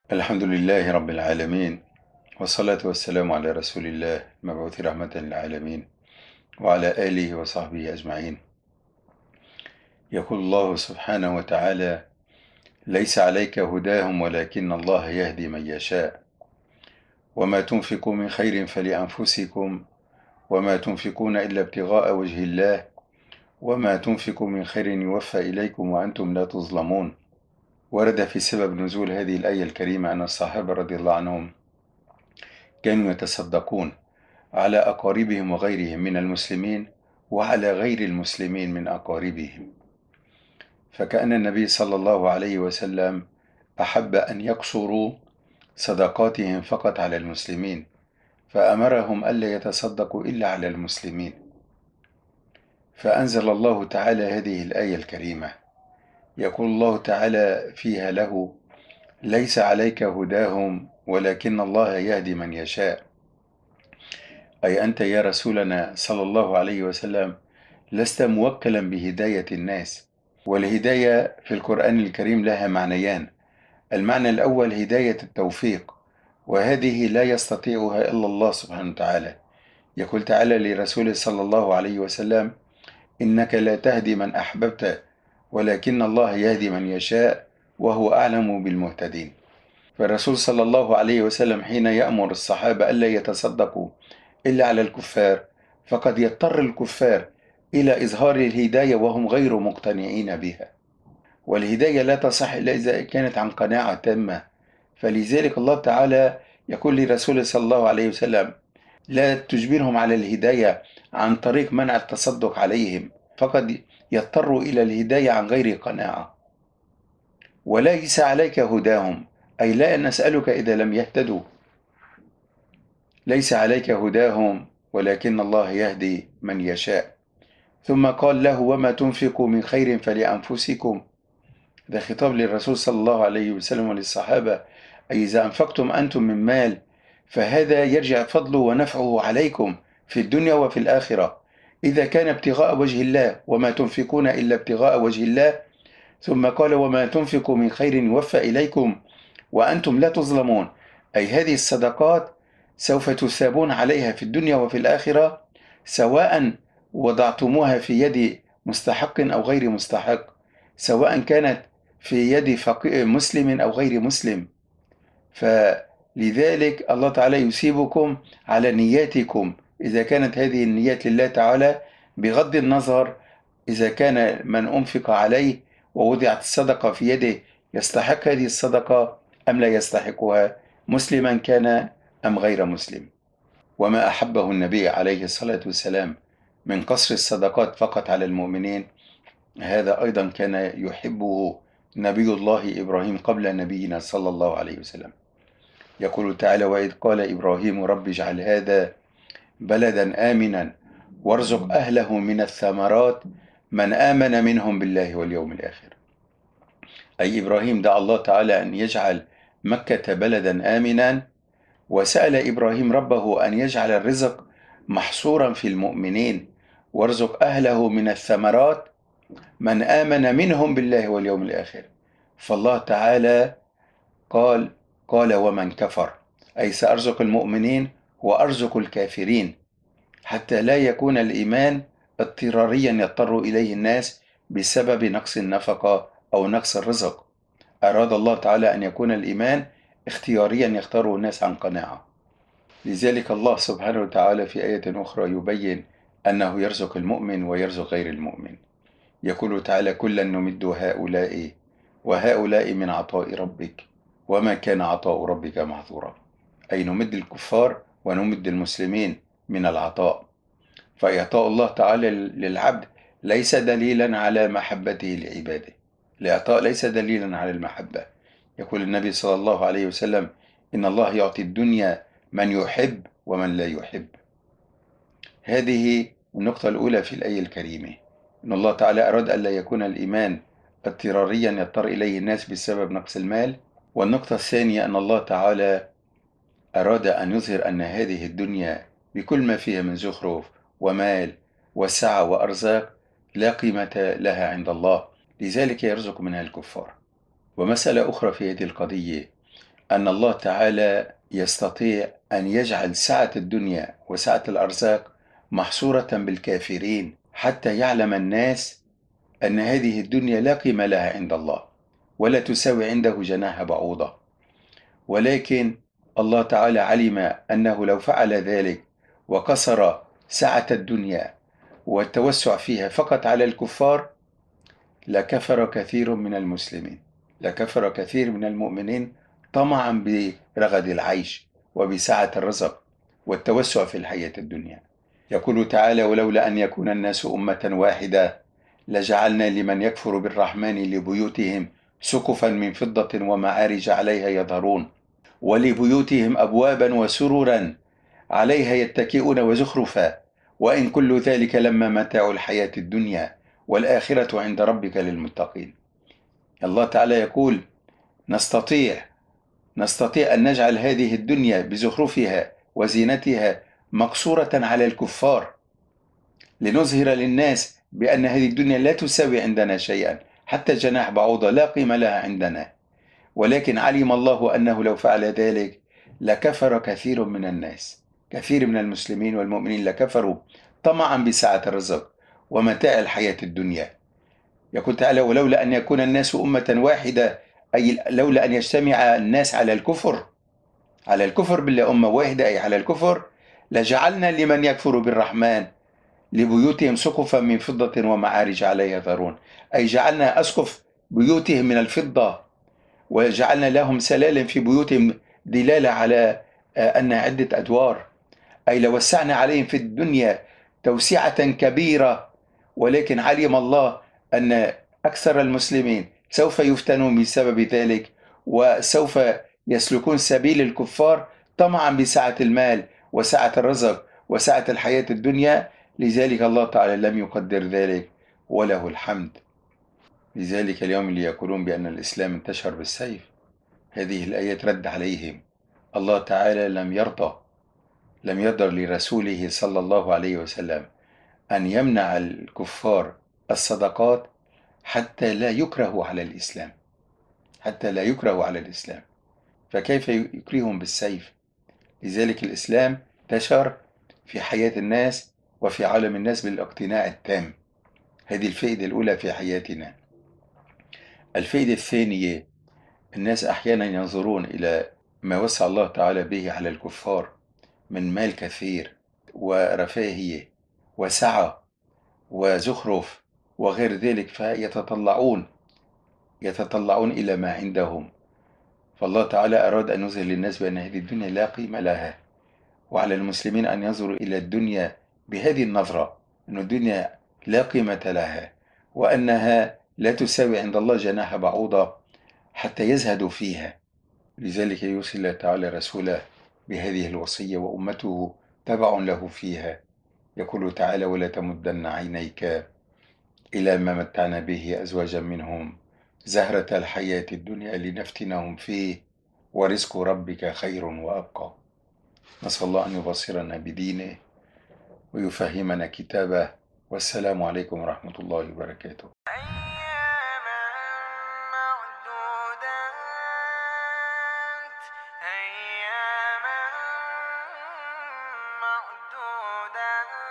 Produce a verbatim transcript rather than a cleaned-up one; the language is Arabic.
الحمد لله رب العالمين، والصلاة والسلام على رسول الله المبعوث رحمة للعالمين وعلى آله وصحبه أجمعين. يقول الله سبحانه وتعالى: ليس عليك هداهم ولكن الله يهدي من يشاء، وما تنفقوا من خير فلأنفسكم، وما تنفقون إلا ابتغاء وجه الله، وما تنفقوا من خير يوفى إليكم وأنتم لا تظلمون. ورد في سبب نزول هذه الآية الكريمة أن الصحابة رضي الله عنهم كانوا يتصدقون على أقاربهم وغيرهم من المسلمين وعلى غير المسلمين من أقاربهم، فكأن النبي صلى الله عليه وسلم أحب أن يقصروا صدقاتهم فقط على المسلمين، فأمرهم ألا يتصدقوا إلا على المسلمين. فأنزل الله تعالى هذه الآية الكريمة، يقول الله تعالى فيها له: ليس عليك هداهم ولكن الله يهدي من يشاء. أي أنت يا رسولنا صلى الله عليه وسلم لست موكلا بهداية الناس، والهداية في القرآن الكريم لها معنيان. المعنى الأول هداية التوفيق، وهذه لا يستطيعها إلا الله سبحانه وتعالى. يقول تعالى لرسوله صلى الله عليه وسلم: إنك لا تهدي من أحببت ولكن الله يهدي من يشاء وهو أعلم بالمهتدين. فالرسول صلى الله عليه وسلم حين يأمر الصحابة ألا يتصدقوا إلا على الكفار، فقد يضطر الكفار إلى إظهار الهداية وهم غير مقتنعين بها، والهداية لا تصح إلا إذا كانت عن قناعة تامة. فلذلك الله تعالى يقول لرسوله صلى الله عليه وسلم: لا تجبرهم على الهداية عن طريق منع التصدق عليهم، فقد يضطروا إلى الهداية عن غير قناعة. وليس عليك هداهم، أي لا نسألك إذا لم يهتدوا. ليس عليك هداهم ولكن الله يهدي من يشاء. ثم قال له: وما تنفقوا من خير فلأنفسكم. ده خطاب للرسول صلى الله عليه وسلم وللصحابة، أي إذا أنفقتم أنتم من مال فهذا يرجع فضله ونفعه عليكم في الدنيا وفي الآخرة، إذا كان ابتغاء وجه الله، وما تنفقون إلا ابتغاء وجه الله. ثم قال: وما تنفقوا من خير يوفى إليكم وأنتم لا تظلمون. أي هذه الصدقات سوف تثابون عليها في الدنيا وفي الآخرة، سواء وضعتموها في يد مستحق أو غير مستحق، سواء كانت في يد مسلم أو غير مسلم. فلذلك الله تعالى يثيبكم على نياتكم إذا كانت هذه النيات لله تعالى، بغض النظر إذا كان من أنفق عليه ووضعت الصدقة في يده يستحق هذه الصدقة أم لا يستحقها، مسلما كان أم غير مسلم. وما أحبه النبي عليه الصلاة والسلام من قصر الصدقات فقط على المؤمنين، هذا أيضا كان يحبه نبي الله إبراهيم قبل نبينا صلى الله عليه وسلم. يقول تعالى: وإذ قال إبراهيم رب اجعل هذا بلدا آمنا وارزق أهله من الثمرات من آمن منهم بالله واليوم الآخر. أي إبراهيم دعا الله تعالى أن يجعل مكة بلدا آمنا، وسأل إبراهيم ربه أن يجعل الرزق محصورا في المؤمنين، وارزق أهله من الثمرات من آمن منهم بالله واليوم الآخر. فالله تعالى قال قال ومن كفر، أي سأرزق المؤمنين وأرزق الكافرين، حتى لا يكون الإيمان اضطراريا يضطر إليه الناس بسبب نقص النفقة أو نقص الرزق. أراد الله تعالى أن يكون الإيمان اختياريا يختاره الناس عن قناعة. لذلك الله سبحانه وتعالى في آية أخرى يبين أنه يرزق المؤمن ويرزق غير المؤمن. يقول تعالى: كلا نمد هؤلاء وهؤلاء من عطاء ربك وما كان عطاء ربك محظورا. أي نمد الكفار ونمد المسلمين من العطاء. فإعطاء الله تعالى للعبد ليس دليلا على محبته لعباده، الإعطاء ليس دليلا على المحبة. يقول النبي صلى الله عليه وسلم: إن الله يعطي الدنيا من يحب ومن لا يحب. هذه النقطة الأولى في الآية الكريمة، إن الله تعالى أراد ألا يكون الإيمان اضطراريا يضطر إليه الناس بسبب نقص المال. والنقطة الثانية أن الله تعالى أراد أن يظهر أن هذه الدنيا بكل ما فيها من زخرف ومال وسعة وأرزاق لا قيمة لها عند الله، لذلك يرزق منها الكفار. ومسألة أخرى في هذه القضية، أن الله تعالى يستطيع أن يجعل سعة الدنيا وسعة الأرزاق محصورة بالكافرين، حتى يعلم الناس أن هذه الدنيا لا قيمة لها عند الله، ولا تساوي عنده جناح بعوضة. ولكن الله تعالى علم أنه لو فعل ذلك وقصر سعة الدنيا والتوسع فيها فقط على الكفار، لكفر كثير من المسلمين، لكفر كثير من المؤمنين طمعا برغد العيش وبسعة الرزق والتوسع في الحياة الدنيا. يقول تعالى: ولولا أن يكون الناس أمة واحدة لجعلنا لمن يكفر بالرحمن لبيوتهم سقفا من فضة ومعارج عليها يظهرون ولبيوتهم أبوابا وسررا عليها يتكئون وزخرفا وإن كل ذلك لما متاع الحياة الدنيا والآخرة عند ربك للمتقين. الله تعالى يقول: نستطيع نستطيع أن نجعل هذه الدنيا بزخرفها وزينتها مقصورة على الكفار، لنظهر للناس بأن هذه الدنيا لا تساوي عندنا شيئا، حتى جناح بعوضة لا قيمة لها عندنا. ولكن علم الله أنه لو فعل ذلك لكفر كثير من الناس، كثير من المسلمين والمؤمنين لكفروا طمعا بسعة الرزق ومتاع الحياة الدنيا. يقول تعالى: ولولا أن يكون الناس أمة واحدة، أي لولا أن يجتمع الناس على الكفر، على الكفر بالله أمة واحدة، أي على الكفر، لجعلنا لمن يكفر بالرحمن لبيوتهم سقفا من فضة ومعارج عليها يظهرون، أي جعلنا أسقف بيوتهم من الفضة وجعلنا لهم سلالم في بيوتهم دلالة على أنها عدة أدوار، أي لوسعنا عليهم في الدنيا توسعة كبيرة. ولكن علم الله أن أكثر المسلمين سوف يفتنون بسبب ذلك، وسوف يسلكون سبيل الكفار طمعا بسعة المال وسعة الرزق وسعة الحياة الدنيا. لذلك الله تعالى لم يقدر ذلك، وله الحمد. لذلك اليوم اللي يقولون بأن الإسلام انتشر بالسيف، هذه الآية رد عليهم. الله تعالى لم يرضى لم يرضى لرسوله صلى الله عليه وسلم أن يمنع الكفار الصدقات حتى لا يكرهوا على الإسلام، حتى لا يكرهوا على الإسلام، فكيف يكرههم بالسيف؟ لذلك الإسلام انتشر في حياة الناس وفي عالم الناس بالاقتناع التام. هذه الفائدة الأولى في حياتنا. الفائدة الثانية: الناس أحيانا ينظرون إلى ما وسع الله تعالى به على الكفار من مال كثير ورفاهية وسعة وزخرف وغير ذلك، فيتطلعون يتطلعون إلى ما عندهم. فالله تعالى أراد أن يظهر للناس بأن هذه الدنيا لا قيمة لها، وعلى المسلمين أن ينظروا إلى الدنيا بهذه النظرة، أن الدنيا لا قيمة لها وأنها لا تساوي عند الله جناح بعوضة حتى يزهدوا فيها. لذلك يوصي الله تعالى رسوله بهذه الوصية وأمته تبع له فيها. يقول تعالى: ولا تمدن عينيك إلى ما متعنا به أزواجا منهم زهرة الحياة الدنيا لنفتنهم فيه ورزق ربك خير وأبقى. نسأل الله أن يبصرنا بدينه ويفهمنا كتابه. والسلام عليكم ورحمة الله وبركاته. أياما معدودة